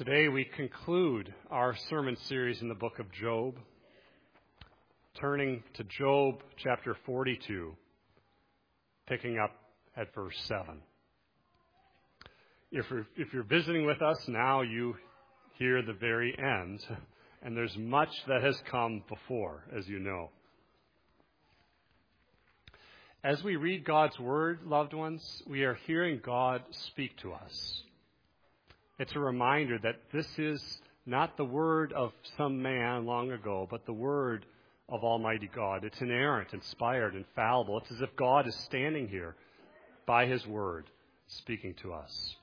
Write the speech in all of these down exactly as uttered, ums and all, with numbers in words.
Today we conclude our sermon series in the book of Job, turning to Job chapter forty-two, picking up at verse seven. If you're, if you're visiting with us now, you hear the very end, and there's much that has come before, as you know. As we read God's word, loved ones, we are hearing God speak to us. It's a reminder that this is not the word of some man long ago, but the word of Almighty God. It's inerrant, inspired, infallible. It's as if God is standing here by his word, speaking to us.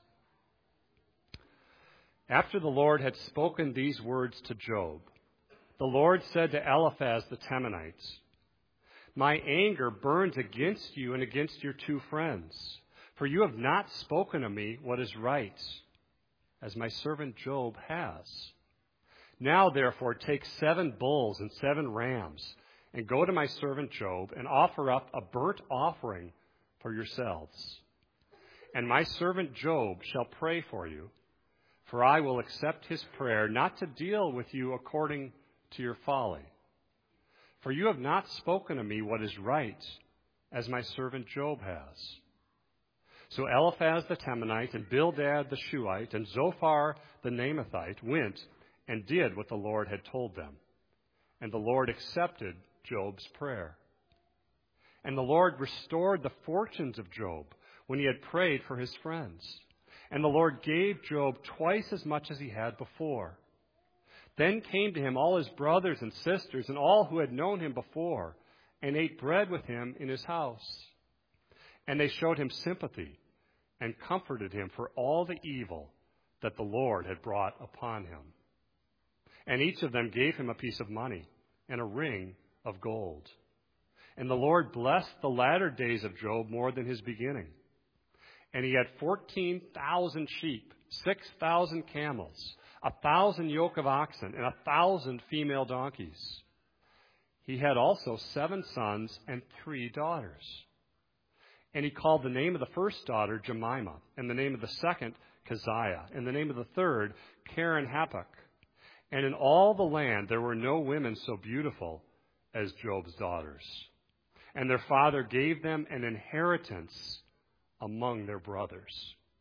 After the Lord had spoken these words to Job, the Lord said to Eliphaz the Temanite, "My anger burns against you and against your two friends, for you have not spoken to me what is right, as my servant Job has. Now, therefore, take seven bulls and seven rams, and go to my servant Job, and offer up a burnt offering for yourselves. And my servant Job shall pray for you, for I will accept his prayer, not to deal with you according to your folly. For you have not spoken to me what is right, as my servant Job has." So Eliphaz the Temanite, and Bildad the Shuhite, and Zophar the Naamathite went and did what the Lord had told them. And the Lord accepted Job's prayer. And the Lord restored the fortunes of Job when he had prayed for his friends. And the Lord gave Job twice as much as he had before. Then came to him all his brothers and sisters and all who had known him before, and ate bread with him in his house. And they showed him sympathy and comforted him for all the evil that the Lord had brought upon him. And each of them gave him a piece of money and a ring of gold. And the Lord blessed the latter days of Job more than his beginning. And he had fourteen thousand sheep, six thousand camels, a thousand yoke of oxen, and a thousand female donkeys. He had also seven sons and three daughters. And he called the name of the first daughter Jemimah, and the name of the second Keziah, and the name of the third Keren-Happuch. And in all the land there were no women so beautiful as Job's daughters. And their father gave them an inheritance among their brothers.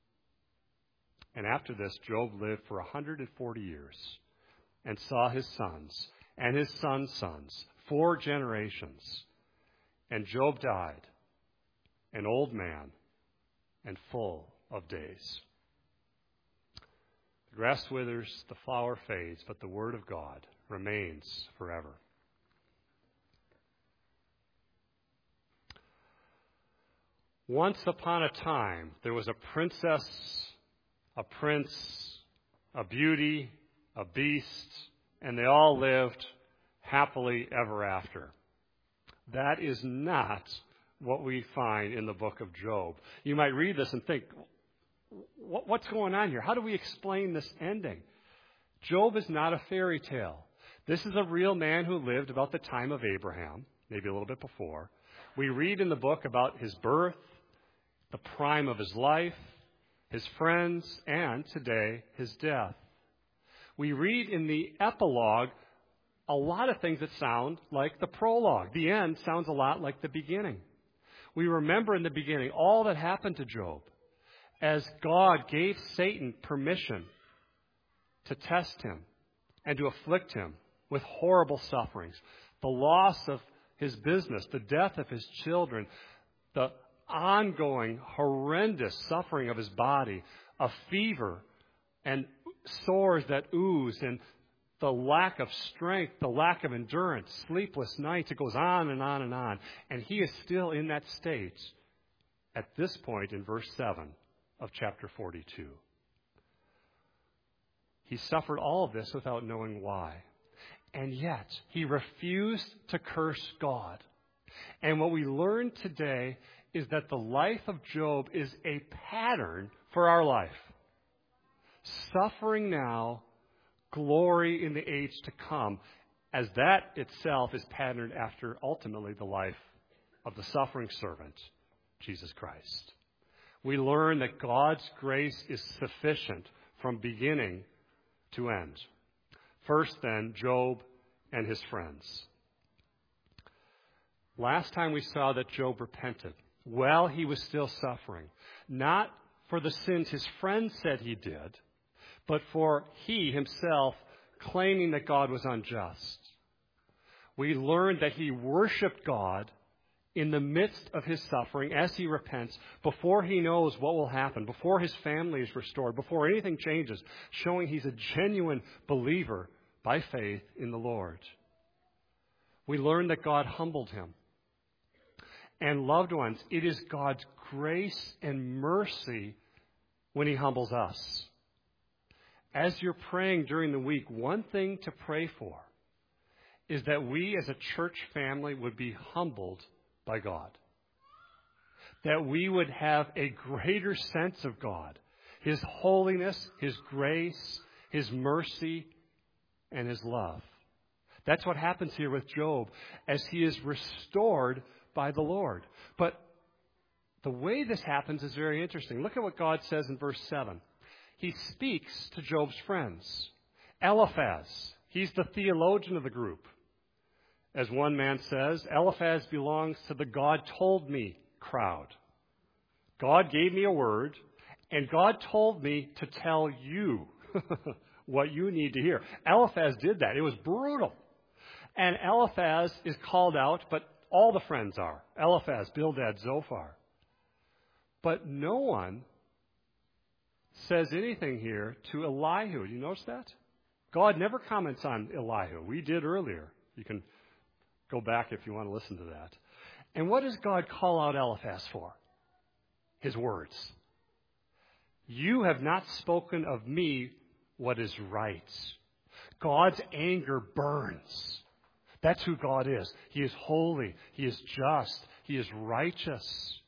And after this, Job lived for one hundred forty years, and saw his sons and his sons' sons, four generations. And Job died, an old man and full of days. The grass withers, the flower fades, but the word of God remains forever. Once upon a time, there was a princess, a prince, a beauty, a beast, and they all lived happily ever after. That is not what we find in the book of Job. You might read this and think, what's going on here? How do we explain this ending? Job is not a fairy tale. This is a real man who lived about the time of Abraham, maybe a little bit before. We read in the book about his birth, the prime of his life, his friends, and today, his death. We read in the epilogue a lot of things that sound like the prologue. The end sounds a lot like the beginning. We remember in the beginning all that happened to Job as God gave Satan permission to test him and to afflict him with horrible sufferings. The loss of his business, the death of his children, the ongoing horrendous suffering of his body, a fever and sores that ooze, and the lack of strength, the lack of endurance, sleepless nights. It goes on and on and on. And he is still in that state at this point in verse seven of chapter forty-two. He suffered all of this without knowing why. And yet, he refused to curse God. And what we learn today is that the life of Job is a pattern for our life. Suffering now, glory in the age to come, as that itself is patterned after ultimately the life of the suffering servant, Jesus Christ. We learn that God's grace is sufficient from beginning to end. First, then, Job and his friends. Last time we saw that Job repented while he was still suffering, not for the sins his friends said he did, but for he himself claiming that God was unjust. We learned that he worshiped God in the midst of his suffering as he repents, before he knows what will happen, before his family is restored, before anything changes, showing he's a genuine believer by faith in the Lord. We learned that God humbled him. And loved ones, it is God's grace and mercy when he humbles us. As you're praying during the week, one thing to pray for is that we as a church family would be humbled by God. That we would have a greater sense of God, his holiness, his grace, his mercy, and his love. That's what happens here with Job as he is restored by the Lord. But the way this happens is very interesting. Look at what God says in verse seven. He speaks to Job's friends. Eliphaz, he's the theologian of the group. As one man says, Eliphaz belongs to the God told me crowd. God gave me a word, and God told me to tell you what you need to hear. Eliphaz did that. It was brutal. And Eliphaz is called out, but all the friends are. Eliphaz, Bildad, Zophar. But no one says anything here to Elihu. Do you notice that? God never comments on Elihu. We did earlier. You can go back if you want to listen to that. And what does God call out Eliphaz for? His words. You have not spoken of me what is right. God's anger burns. That's who God is. He is holy. He is just. He is righteous.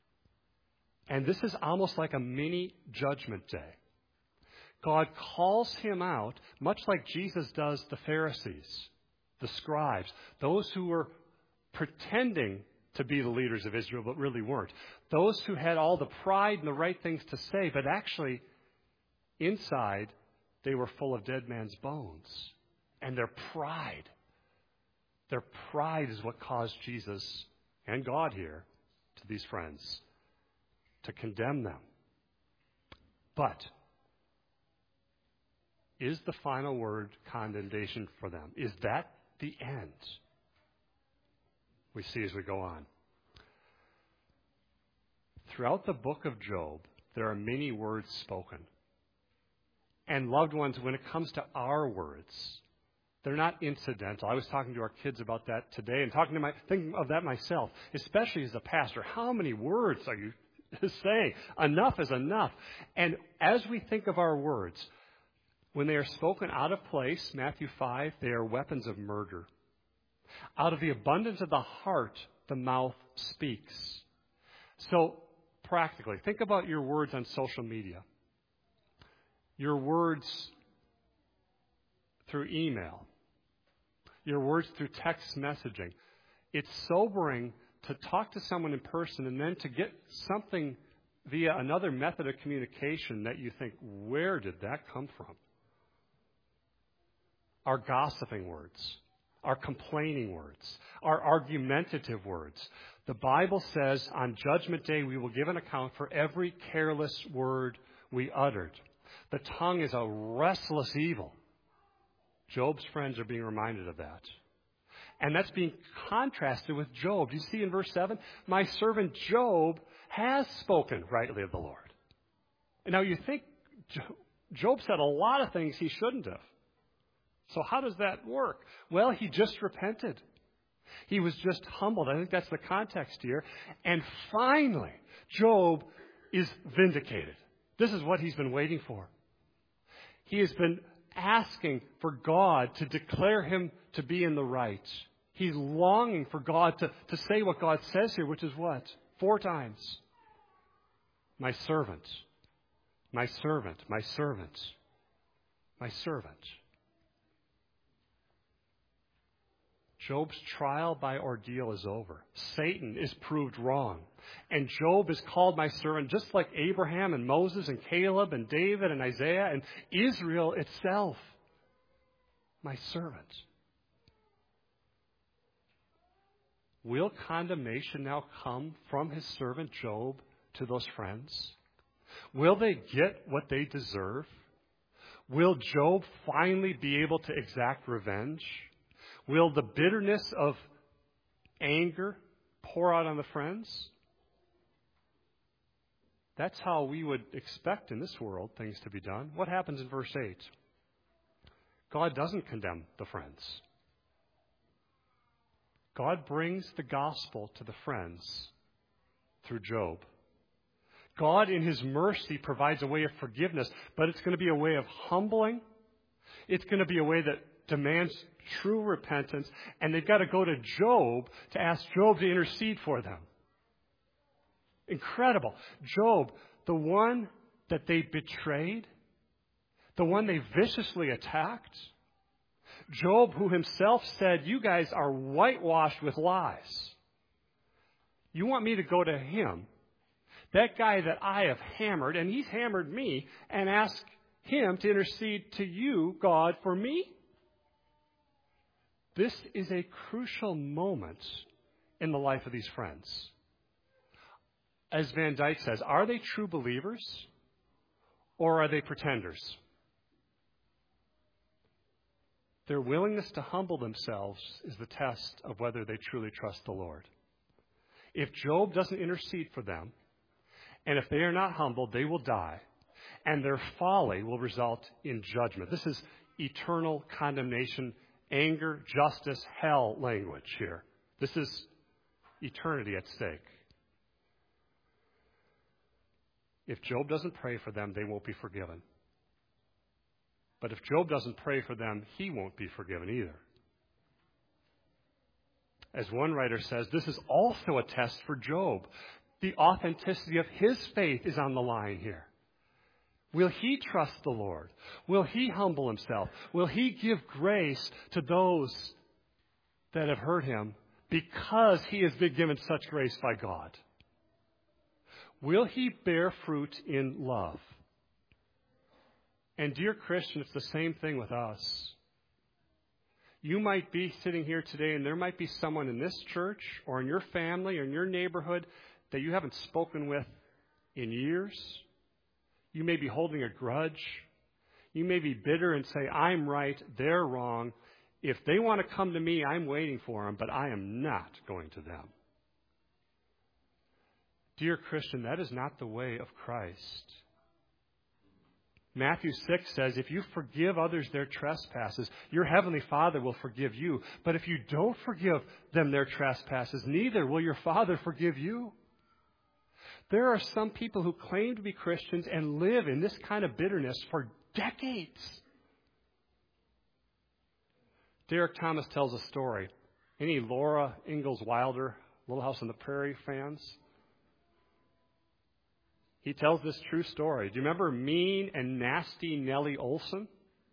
And this is almost like a mini judgment day. God calls him out, much like Jesus does the Pharisees, the scribes, those who were pretending to be the leaders of Israel but really weren't. Those who had all the pride and the right things to say, but actually inside they were full of dead man's bones. And their pride, their pride is what caused Jesus and God here to these friends to condemn them. But is the final word condemnation for them? Is that the end? We see as we go on. Throughout the book of Job, there are many words spoken. And loved ones, when it comes to our words, they're not incidental. I was talking to our kids about that today and talking to my thinking of that myself, especially as a pastor. How many words are you saying? Enough is enough. And as we think of our words, when they are spoken out of place, Matthew five, they are weapons of murder. Out of the abundance of the heart, the mouth speaks. So, practically, think about your words on social media. Your words through email. Your words through text messaging. It's sobering to talk to someone in person and then to get something via another method of communication that you think, where did that come from? Our gossiping words, our complaining words, our argumentative words. The Bible says on Judgment Day we will give an account for every careless word we uttered. The tongue is a restless evil. Job's friends are being reminded of that. And that's being contrasted with Job. Do you see in verse seven? My servant Job has spoken rightly of the Lord. And now you think Job said a lot of things he shouldn't have. So how does that work? Well, he just repented. He was just humbled. I think that's the context here. And finally, Job is vindicated. This is what he's been waiting for. He has been asking for God to declare him to be in the right. He's longing for God to, to say what God says here, which is what? Four times. My servant, my servant, my servant, my servant. Job's trial by ordeal is over. Satan is proved wrong. And Job is called my servant, just like Abraham and Moses and Caleb and David and Isaiah and Israel itself. My servant. Will condemnation now come from his servant Job to those friends? Will they get what they deserve? Will Job finally be able to exact revenge? Will the bitterness of anger pour out on the friends? That's how we would expect in this world things to be done. What happens in verse eight? God doesn't condemn the friends. God brings the gospel to the friends through Job. God, in his mercy, provides a way of forgiveness, but it's going to be a way of humbling. It's going to be a way that demands true repentance, and they've got to go to Job to ask Job to intercede for them. Incredible. Job, the one that they betrayed, the one they viciously attacked, Job, who himself said, you guys are whitewashed with lies. You want me to go to him, that guy that I have hammered, and he's hammered me, and ask him to intercede to you, God, for me? This is a crucial moment in the life of these friends. As Van Dyke says, are they true believers or are they pretenders? Their willingness to humble themselves is the test of whether they truly trust the Lord. If Job doesn't intercede for them, and if they are not humbled, they will die, and their folly will result in judgment. This is eternal condemnation, anger, justice, hell language here. This is eternity at stake. If Job doesn't pray for them, they won't be forgiven. But if Job doesn't pray for them, he won't be forgiven either. As one writer says, this is also a test for Job. The authenticity of his faith is on the line here. Will he trust the Lord? Will he humble himself? Will he give grace to those that have hurt him because he has been given such grace by God? Will he bear fruit in love? And dear Christian, it's the same thing with us. You might be sitting here today and there might be someone in this church or in your family or in your neighborhood that you haven't spoken with in years. You may be holding a grudge. You may be bitter and say, I'm right, they're wrong. If they want to come to me, I'm waiting for them, but I am not going to them. Dear Christian, that is not the way of Christ. Matthew six says, if you forgive others their trespasses, your heavenly Father will forgive you. But if you don't forgive them their trespasses, neither will your Father forgive you. There are some people who claim to be Christians and live in this kind of bitterness for decades. Derek Thomas tells a story. Any Laura Ingalls Wilder, Little House on the Prairie fans? He tells this true story. Do you remember mean and nasty Nellie Oleson?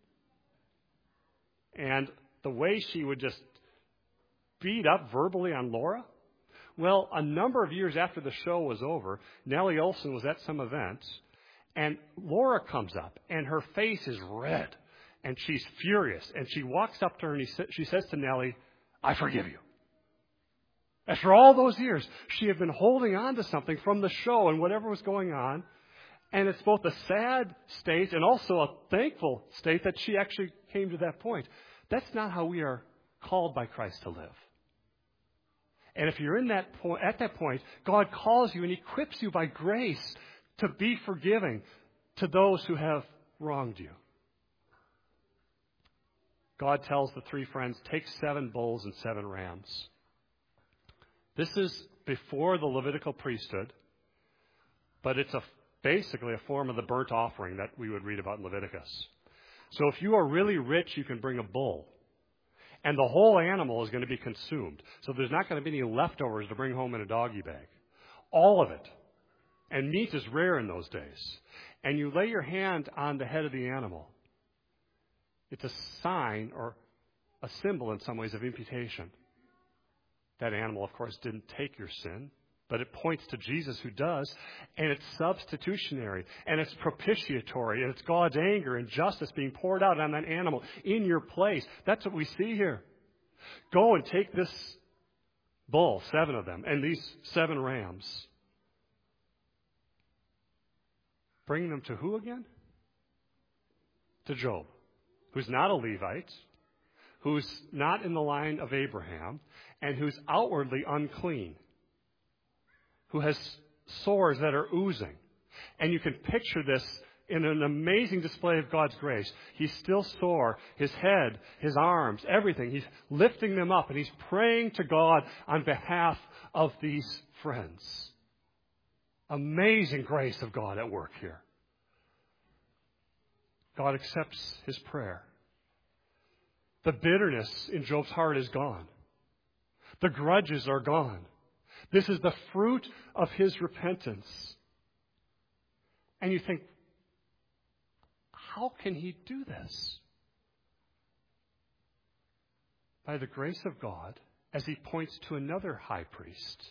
And the way she would just beat up verbally on Laura? Well, a number of years after the show was over, Nellie Oleson was at some event, and Laura comes up, and her face is red, and she's furious. And she walks up to her, and he sa- she says to Nellie, I forgive you. After all those years, she had been holding on to something from the show and whatever was going on. And it's both a sad state and also a thankful state that she actually came to that point. That's not how we are called by Christ to live. And if you're in that point, at that point, God calls you and equips you by grace to be forgiving to those who have wronged you. God tells the three friends, take seven bulls and seven rams. This is before the Levitical priesthood, but it's a, basically a form of the burnt offering that we would read about in Leviticus. So if you are really rich, you can bring a bull, and the whole animal is going to be consumed. So there's not going to be any leftovers to bring home in a doggy bag. All of it. And meat is rare in those days. And you lay your hand on the head of the animal. It's a sign or a symbol in some ways of imputation. That animal, of course, didn't take your sin, but it points to Jesus who does, and it's substitutionary, and it's propitiatory, and it's God's anger and justice being poured out on that animal in your place. That's what we see here. Go and take this bull, seven of them, and these seven rams. Bring them to who again? To Job, who's not a Levite, who's not in the line of Abraham, and who's outwardly unclean, who has sores that are oozing. And you can picture this in an amazing display of God's grace. He's still sore, his head, his arms, everything. He's lifting them up, and he's praying to God on behalf of these friends. Amazing grace of God at work here. God accepts his prayer. The bitterness in Job's heart is gone. The grudges are gone. This is the fruit of his repentance. And you think, how can he do this? By the grace of God, as he points to another high priest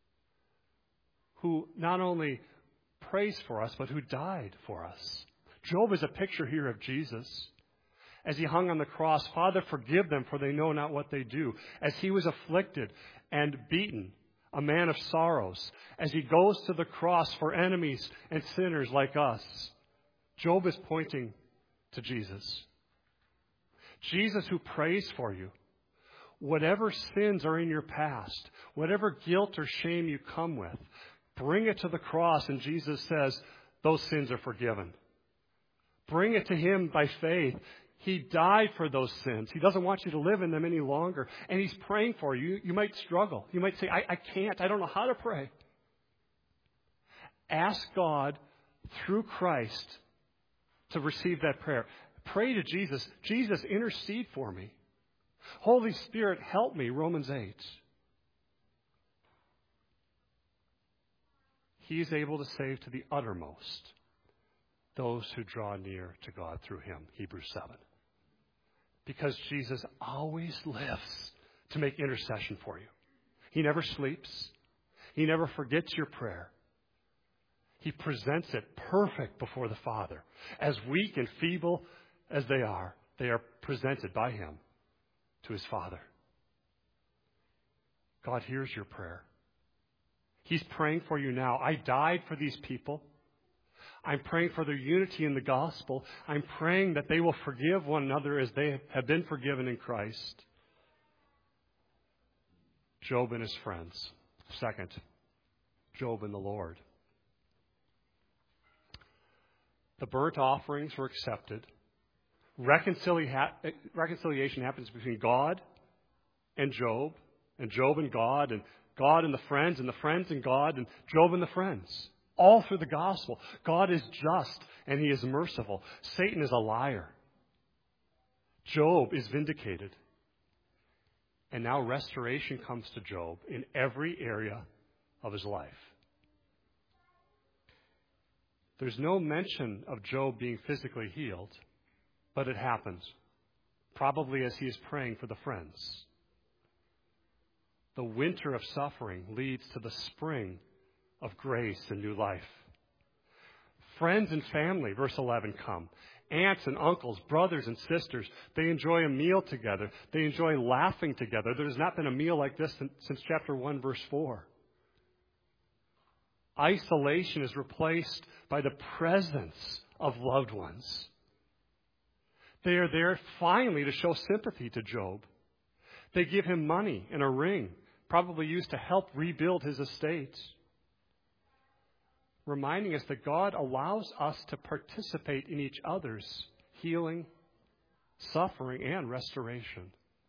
who not only prays for us, but who died for us. Job is a picture here of Jesus. As he hung on the cross, Father, forgive them, for they know not what they do. As he was afflicted and beaten, a man of sorrows, as he goes to the cross for enemies and sinners like us, Job is pointing to Jesus. Jesus who prays for you. Whatever sins are in your past, whatever guilt or shame you come with, bring it to the cross, and Jesus says, those sins are forgiven. Bring it to him by faith. He died for those sins. He doesn't want you to live in them any longer. And he's praying for you. You might struggle. You might say, I, I can't. I don't know how to pray. Ask God through Christ to receive that prayer. Pray to Jesus. Jesus, intercede for me. Holy Spirit, help me. Romans eight. He is able to save to the uttermost those who draw near to God through him. Hebrews seven. Because Jesus always lives to make intercession for you. He never sleeps. He never forgets your prayer. He presents it perfect before the Father. As weak and feeble as they are, they are presented by him to his Father. God hears your prayer. He's praying for you now. I died for these people. I'm praying for their unity in the gospel. I'm praying that they will forgive one another as they have been forgiven in Christ. Job and his friends. Second, Job and the Lord. The burnt offerings were accepted. Reconcili- reconciliation happens between God and Job, and Job and God, and God and the friends, and the friends and God, and Job and the friends. All through the gospel. God is just and he is merciful. Satan is a liar. Job is vindicated. And now restoration comes to Job in every area of his life. There's no mention of Job being physically healed, but it happens. Probably as he is praying for the friends. The winter of suffering leads to the spring of grace and new life. Friends and family, verse eleven, come. Aunts and uncles, brothers and sisters, they enjoy a meal together. They enjoy laughing together. There has not been a meal like this since chapter one, verse four. Isolation is replaced by the presence of loved ones. They are there finally to show sympathy to Job. They give him money and a ring, probably used to help rebuild his estate. Reminding us that God allows us to participate in each other's healing, suffering, and restoration.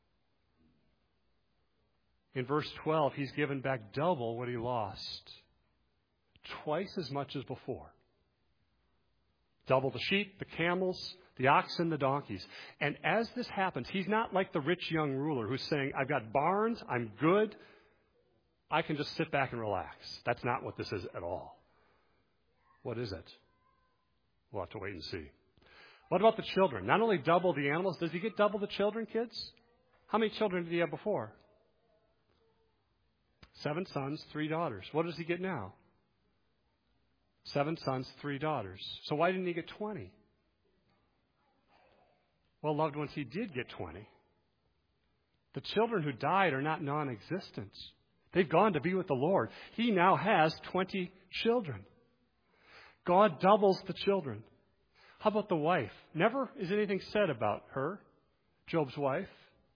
In verse twelve, he's given back double what he lost. Twice as much as before. Double the sheep, the camels, the oxen, the donkeys. And as this happens, he's not like the rich young ruler who's saying, I've got barns, I'm good, I can just sit back and relax. That's not what this is at all. What is it? We'll have to wait and see. What about the children? Not only double the animals, does he get double the children, kids? How many children did he have before? Seven sons, three daughters. What does he get now? Seven sons, three daughters. So why didn't he get twenty? Well, loved ones, he did get twenty. The children who died are not non-existent. They've gone to be with the Lord. He now has twenty children. God doubles the children. How about the wife? Never is anything said about her, Job's wife.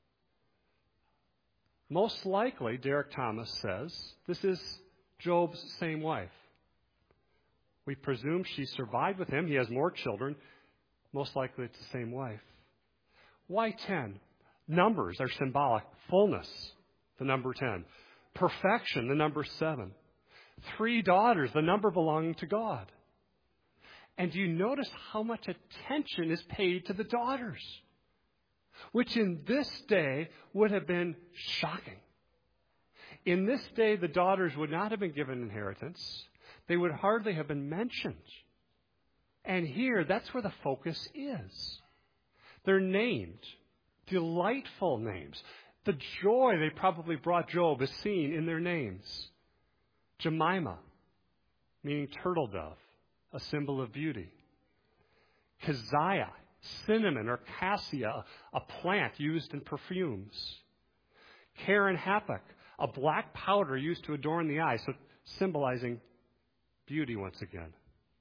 Most likely, Derek Thomas says, this is Job's same wife. We presume she survived with him. He has more children. Most likely it's the same wife. Why ten? Numbers are symbolic. Fullness, the number ten. Perfection, the number seven. Three daughters, the number belonging to God. And do you notice how much attention is paid to the daughters? Which in this day would have been shocking. In this day, the daughters would not have been given inheritance. They would hardly have been mentioned. And here, that's where the focus is. They're named. Delightful names. The joy they probably brought Job is seen in their names. Jemima, meaning turtle dove, a symbol of beauty. Keziah, cinnamon or cassia, a plant used in perfumes. Karen Happuch, a black powder used to adorn the eye, so symbolizing beauty once again.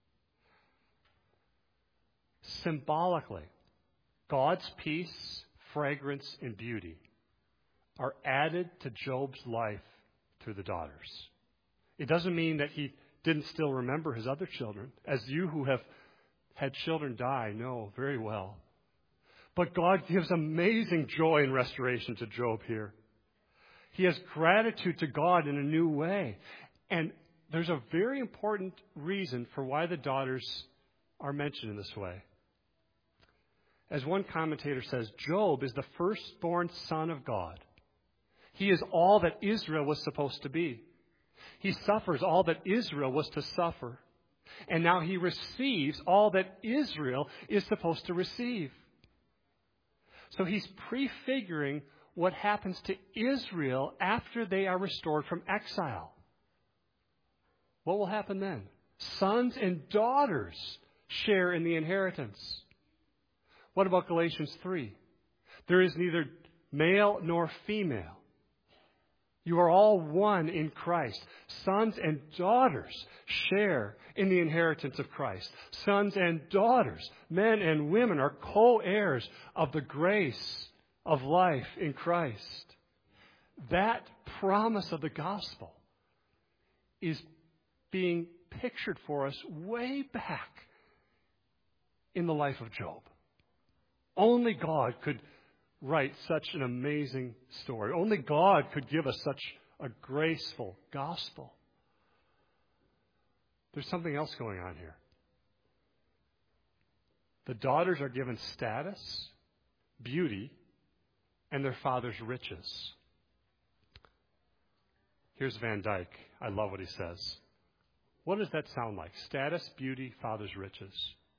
Symbolically, God's peace, fragrance, and beauty are added to Job's life through the daughters. It doesn't mean that he didn't still remember his other children, as you who have had children die know very well. But God gives amazing joy and restoration to Job here. He has gratitude to God in a new way. And there's a very important reason for why the daughters are mentioned in this way. As one commentator says, Job is the firstborn son of God. He is all that Israel was supposed to be. He suffers all that Israel was to suffer. And now he receives all that Israel is supposed to receive. So he's prefiguring what happens to Israel after they are restored from exile. What will happen then? Sons and daughters share in the inheritance. What about Galatians three? There is neither male nor female. You are all one in Christ. Sons and daughters share in the inheritance of Christ. Sons and daughters, men and women, are co-heirs of the grace of life in Christ. That promise of the gospel is being pictured for us way back in the life of Job. Only God could write such an amazing story. Only God could give us such a graceful gospel. There's something else going on here. The daughters are given status, beauty, and their father's riches. Here's Van Dyke. I love what he says. What does that sound like? Status, beauty, father's riches.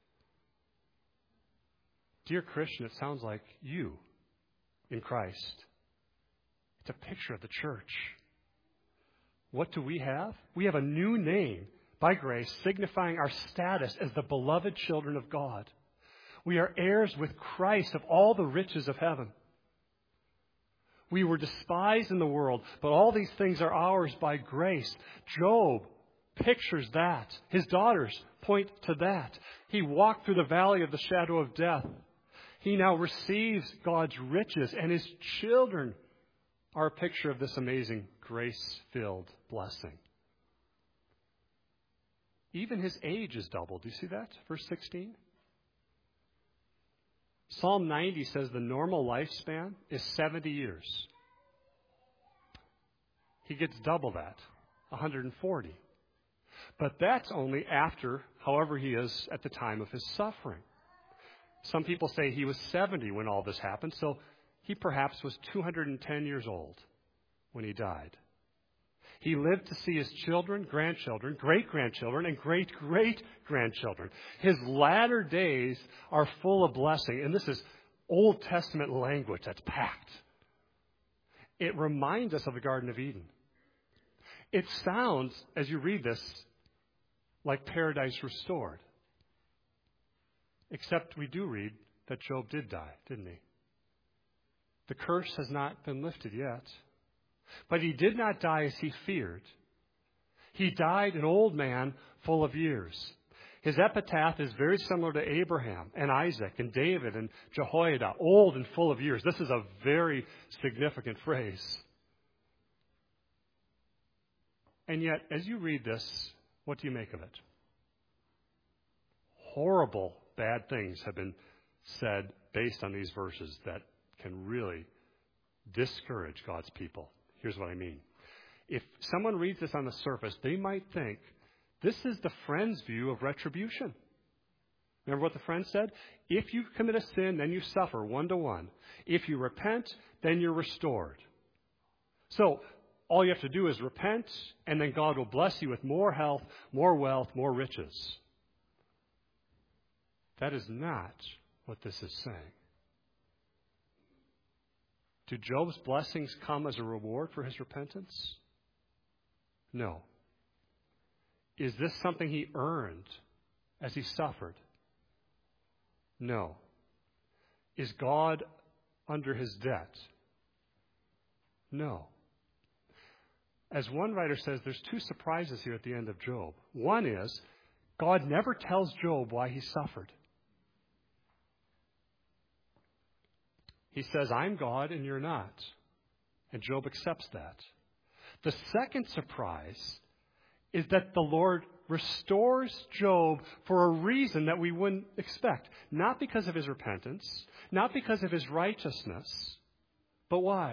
Dear Christian, it sounds like you in Christ. It's a picture of the church. What do we have? We have a new name by grace, signifying our status as the beloved children of God. We are heirs with Christ of all the riches of heaven. We were despised in the world, but all these things are ours by grace. Job pictures that. His daughters point to that. He walked through the valley of the shadow of death. He now receives God's riches, and his children are a picture of this amazing grace-filled blessing. Even his age is doubled. Do you see that? Verse sixteen. Psalm ninety says the normal lifespan is seventy years. He gets double that, one hundred forty. But that's only after, however he is at the time of his suffering. Some people say he was seventy when all this happened, so he perhaps was two hundred ten years old when he died. He lived to see his children, grandchildren, great-grandchildren, and great-great-grandchildren. His latter days are full of blessing, and this is Old Testament language that's packed. It reminds us of the Garden of Eden. It sounds, as you read this, like paradise restored. Except we do read that Job did die, didn't he? The curse has not been lifted yet. But he did not die as he feared. He died an old man full of years. His epitaph is very similar to Abraham and Isaac and David and Jehoiada, old and full of years. This is a very significant phrase. And yet, as you read this, what do you make of it? Horrible, bad things have been said based on these verses that can really discourage God's people. Here's what I mean. If someone reads this on the surface, they might think, this is the Friends' view of retribution. Remember what the Friends said? If you commit a sin, then you suffer one to one. If you repent, then you're restored. So, all you have to do is repent, and then God will bless you with more health, more wealth, more riches. That is not what this is saying. Do Job's blessings come as a reward for his repentance? No. Is this something he earned as he suffered? No. Is God under his debt? No. As one writer says, there's two surprises here at the end of Job. One is, God never tells Job why he suffered. He says, I'm God and you're not. And Job accepts that. The second surprise is that the Lord restores Job for a reason that we wouldn't expect. Not because of his repentance, not because of his righteousness, but why?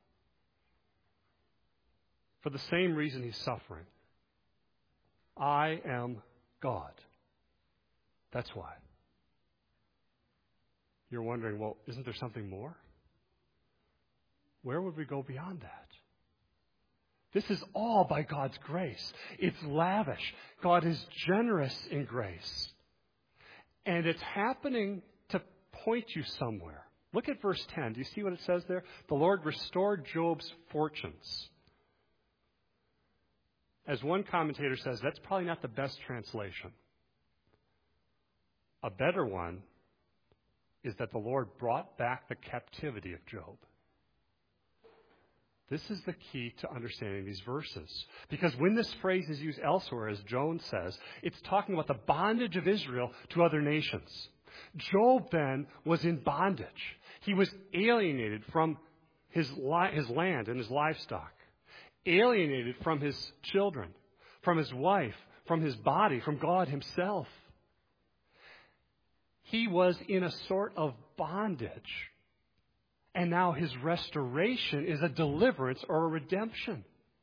For the same reason he's suffering. I am God. That's why. You're wondering, well, isn't there something more? Where would we go beyond that? This is all by God's grace. It's lavish. God is generous in grace. And it's happening to point you somewhere. Look at verse ten. Do you see what it says there? The Lord restored Job's fortunes. As one commentator says, that's probably not the best translation. A better one is that the Lord brought back the captivity of Job. This is the key to understanding these verses. Because when this phrase is used elsewhere, as Jones says, it's talking about the bondage of Israel to other nations. Job then was in bondage. He was alienated from his, li- his land and his livestock. Alienated from his children, from his wife, from his body, from God himself. He was in a sort of bondage. And now his restoration is a deliverance or a redemption.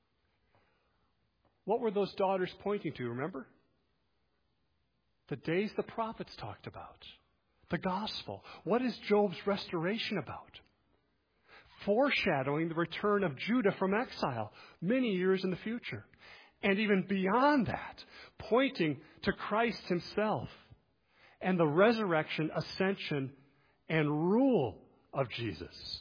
What were those daughters pointing to, remember? The days the prophets talked about. The gospel. What is Job's restoration about? Foreshadowing the return of Judah from exile many years in the future. And even beyond that, pointing to Christ himself and the resurrection, ascension, and rule of Jesus.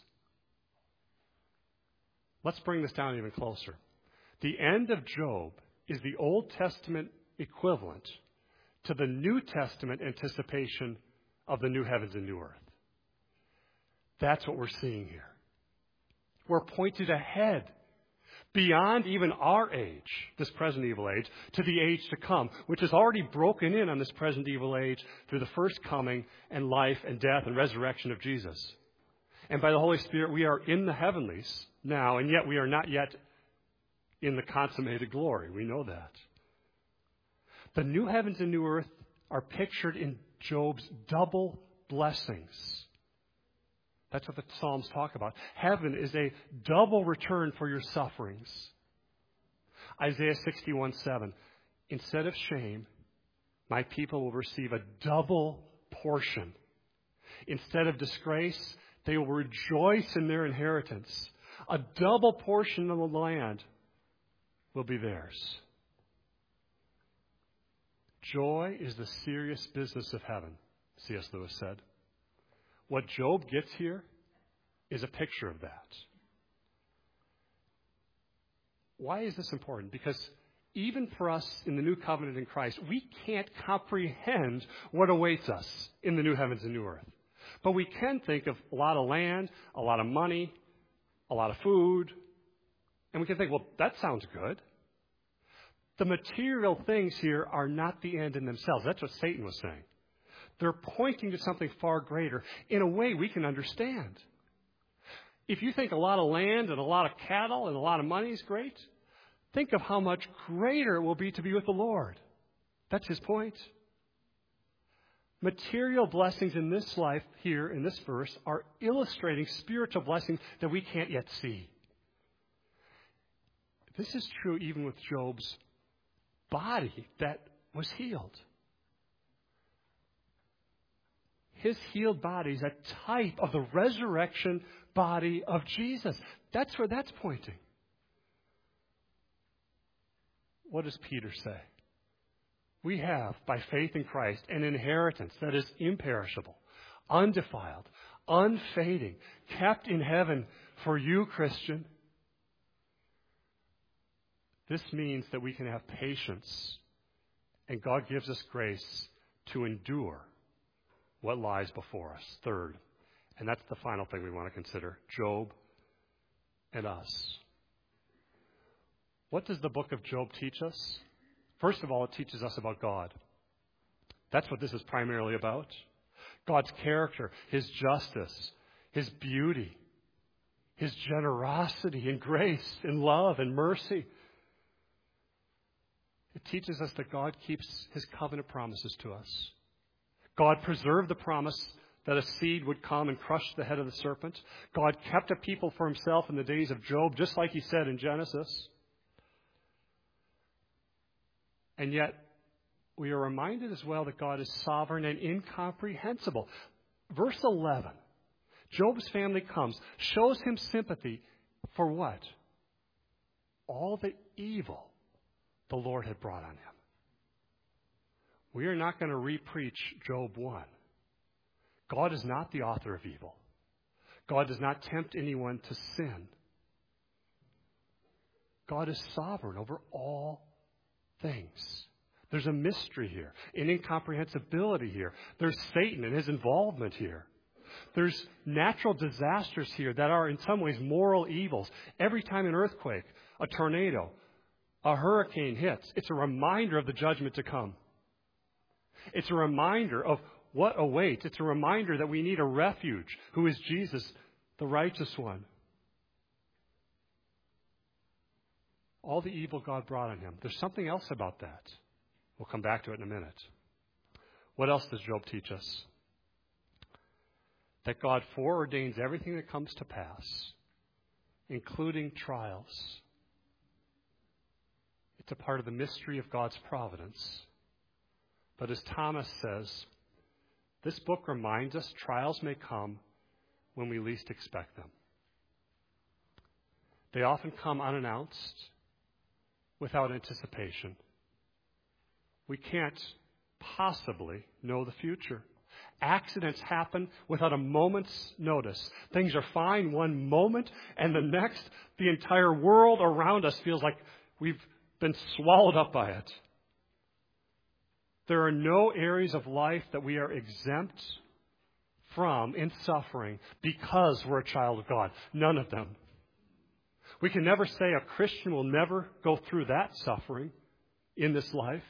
Let's bring this down even closer. The end of Job is the Old Testament equivalent to the New Testament anticipation of the new heavens and new earth. That's what we're seeing here. We're pointed ahead, beyond even our age, this present evil age, to the age to come, which has already broken in on this present evil age through the first coming and life and death and resurrection of Jesus. And by the Holy Spirit, we are in the heavenlies now, and yet we are not yet in the consummated glory. We know that. The new heavens and new earth are pictured in Job's double blessings. That's what the Psalms talk about. Heaven is a double return for your sufferings. Isaiah sixty-one seven. Instead of shame, my people will receive a double portion. Instead of disgrace, they will rejoice in their inheritance. A double portion of the land will be theirs. Joy is the serious business of heaven, C S Lewis said. What Job gets here is a picture of that. Why is this important? Because even for us in the new covenant in Christ, we can't comprehend what awaits us in the new heavens and new earth. But we can think of a lot of land, a lot of money, a lot of food, and we can think, well, that sounds good. The material things here are not the end in themselves. That's what Satan was saying. They're pointing to something far greater in a way we can understand. If you think a lot of land and a lot of cattle and a lot of money is great, think of how much greater it will be to be with the Lord. That's his point. Material blessings in this life here in this verse are illustrating spiritual blessings that we can't yet see. This is true even with Job's body that was healed. His healed body is a type of the resurrection body of Jesus. That's where that's pointing. What does Peter say? We have, by faith in Christ, an inheritance that is imperishable, undefiled, unfading, kept in heaven for you, Christian. This means that we can have patience, and God gives us grace to endure what lies before us. Third, and that's the final thing we want to consider, Job and us. What does the book of Job teach us? First of all, it teaches us about God. That's what this is primarily about. God's character, his justice, his beauty, his generosity and grace and love and mercy. It teaches us that God keeps his covenant promises to us. God preserved the promise that a seed would come and crush the head of the serpent. God kept a people for himself in the days of Job, just like he said in Genesis. And yet, we are reminded as well that God is sovereign and incomprehensible. Verse eleven, Job's family comes, shows him sympathy for what? All the evil the Lord had brought on him. We are not going to re-preach Job one. God is not the author of evil. God does not tempt anyone to sin. God is sovereign over all things. There's a mystery here, an incomprehensibility here. There's Satan and his involvement here. There's natural disasters here that are in some ways moral evils. Every time an earthquake, a tornado, a hurricane hits, it's a reminder of the judgment to come. It's a reminder of what awaits. It's a reminder that we need a refuge, who is Jesus, the righteous one. All the evil God brought on him. There's something else about that. We'll come back to it in a minute. What else does Job teach us? That God foreordains everything that comes to pass, including trials. It's a part of the mystery of God's providence. But as Thomas says, this book reminds us trials may come when we least expect them. They often come unannounced, without anticipation. We can't possibly know the future. Accidents happen without a moment's notice. Things are fine one moment, and the next, the entire world around us feels like we've been swallowed up by it. There are no areas of life that we are exempt from in suffering because we're a child of God. None of them. We can never say a Christian will never go through that suffering in this life.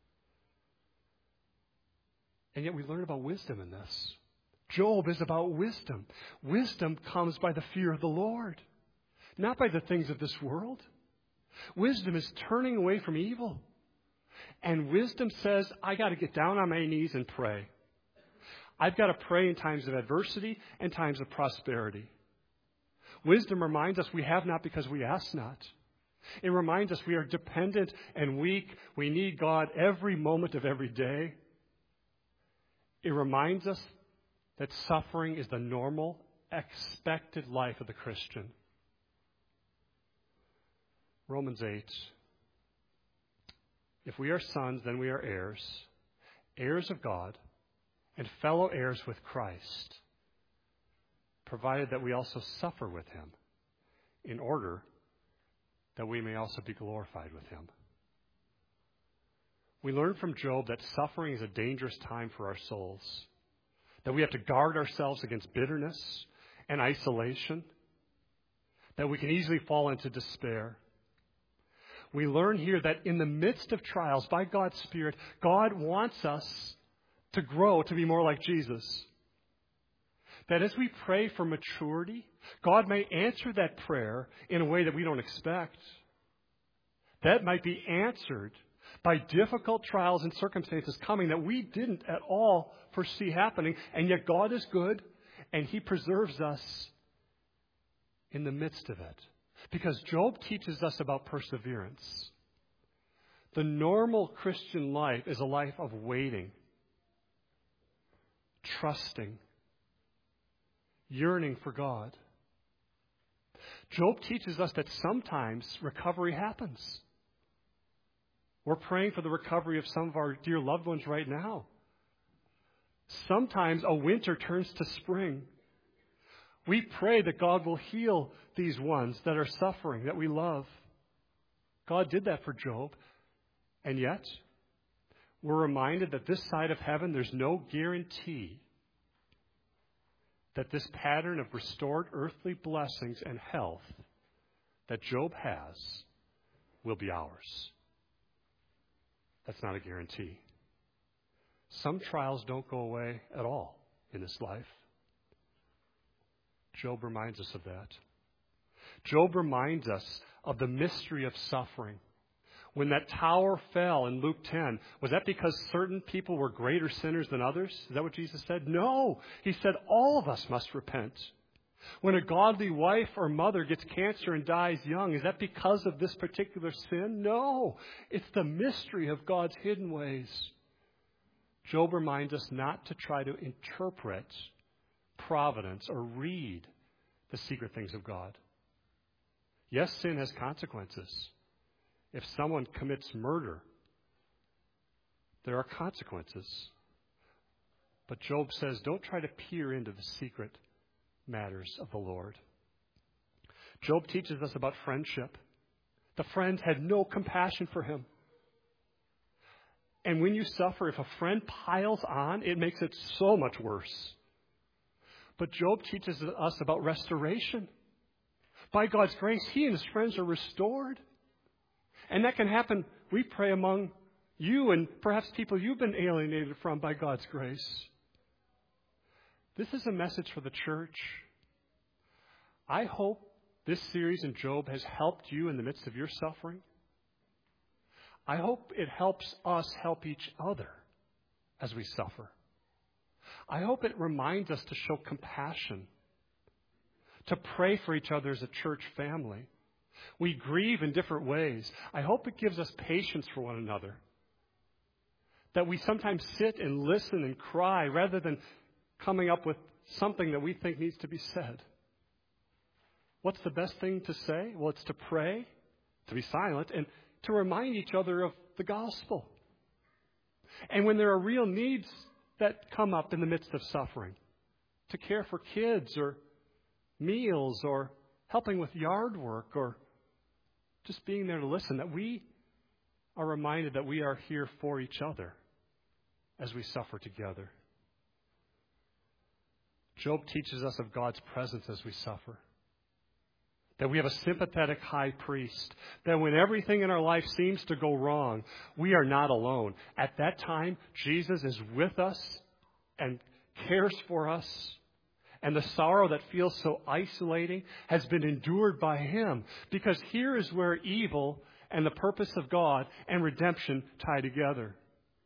And yet we learn about wisdom in this. Job is about wisdom. Wisdom comes by the fear of the Lord, not by the things of this world. Wisdom is turning away from evil. And wisdom says, I got to get down on my knees and pray. I've got to pray in times of adversity and times of prosperity. Wisdom reminds us we have not because we ask not. It reminds us we are dependent and weak. We need God every moment of every day. It reminds us that suffering is the normal, expected life of the Christian. Romans eight. If we are sons, then we are heirs, heirs of God, and fellow heirs with Christ, provided that we also suffer with him, in order that we may also be glorified with him. We learn from Job that suffering is a dangerous time for our souls, that we have to guard ourselves against bitterness and isolation, that we can easily fall into despair. We learn here that in the midst of trials, by God's Spirit, God wants us to grow to be more like Jesus. That as we pray for maturity, God may answer that prayer in a way that we don't expect. That might be answered by difficult trials and circumstances coming that we didn't at all foresee happening. And yet God is good, and he preserves us in the midst of it. Because Job teaches us about perseverance. The normal Christian life is a life of waiting, trusting, yearning for God. Job teaches us that sometimes recovery happens. We're praying for the recovery of some of our dear loved ones right now. Sometimes a winter turns to spring. We pray that God will heal these ones that are suffering, that we love. God did that for Job. And yet, we're reminded that this side of heaven, there's no guarantee that this pattern of restored earthly blessings and health that Job has will be ours. That's not a guarantee. Some trials don't go away at all in this life. Job reminds us of that. Job reminds us of the mystery of suffering. When that tower fell in Luke ten, was that because certain people were greater sinners than others? Is that what Jesus said? No. He said all of us must repent. When a godly wife or mother gets cancer and dies young, is that because of this particular sin? No. It's the mystery of God's hidden ways. Job reminds us not to try to interpret providence or read the secret things of God. Yes, sin has consequences. If someone commits murder, there are consequences. But Job says, don't try to peer into the secret matters of the Lord. Job teaches us about friendship. The friends had no compassion for him. And when you suffer, if a friend piles on, it makes it so much worse. But Job teaches us about restoration. By God's grace, he and his friends are restored. And that can happen, we pray, among you and perhaps people you've been alienated from by God's grace. This is a message for the church. I hope this series in Job has helped you in the midst of your suffering. I hope it helps us help each other as we suffer. I hope it reminds us to show compassion, to pray for each other as a church family. We grieve in different ways. I hope it gives us patience for one another. That we sometimes sit and listen and cry rather than coming up with something that we think needs to be said. What's the best thing to say? Well, it's to pray, to be silent, and to remind each other of the gospel. And when there are real needs that come up in the midst of suffering, to care for kids or meals or helping with yard work or just being there to listen, that we are reminded that we are here for each other as we suffer together. Job teaches us of God's presence as we suffer. That we have a sympathetic high priest. That when everything in our life seems to go wrong, we are not alone. At that time, Jesus is with us and cares for us. And the sorrow that feels so isolating has been endured by him. Because here is where evil and the purpose of God and redemption tie together.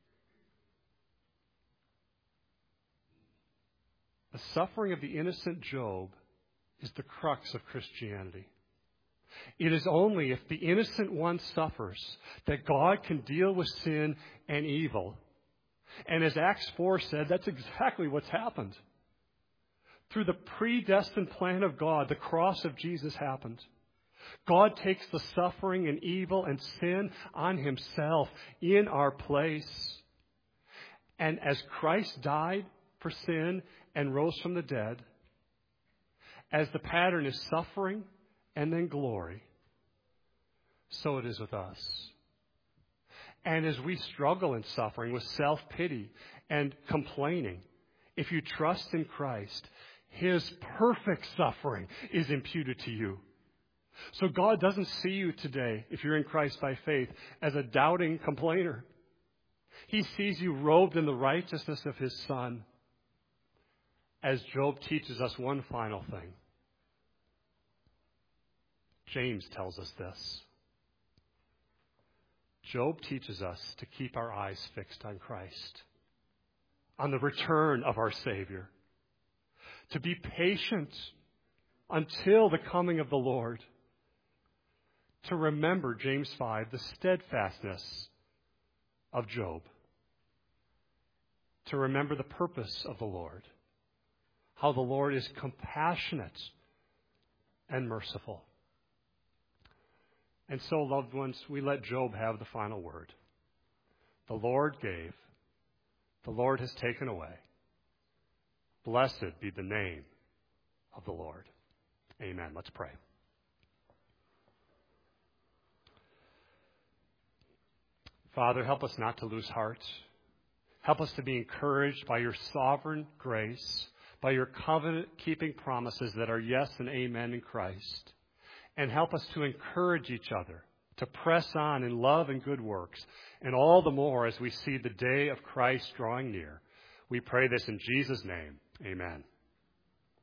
The suffering of the innocent Job is the crux of Christianity. It is only if the innocent one suffers that God can deal with sin and evil. And as Acts four said, that's exactly what's happened. Through the predestined plan of God, the cross of Jesus happened. God takes the suffering and evil and sin on himself in our place. And as Christ died for sin and rose from the dead, as the pattern is suffering and then glory, so it is with us. And as we struggle in suffering with self-pity and complaining, if you trust in Christ, His perfect suffering is imputed to you. So God doesn't see you today, if you're in Christ by faith, as a doubting complainer. He sees you robed in the righteousness of His Son. As Job teaches us one final thing. James tells us this. Job teaches us to keep our eyes fixed on Christ, on the return of our Savior, to be patient until the coming of the Lord, to remember, James five, the steadfastness of Job, to remember the purpose of the Lord, how the Lord is compassionate and merciful. And so, loved ones, we let Job have the final word. The Lord gave, the Lord has taken away. Blessed be the name of the Lord. Amen. Let's pray. Father, help us not to lose heart. Help us to be encouraged by your sovereign grace, by your covenant-keeping promises that are yes and amen in Christ. And help us to encourage each other, to press on in love and good works, and all the more as we see the day of Christ drawing near. We pray this in Jesus' name. Amen.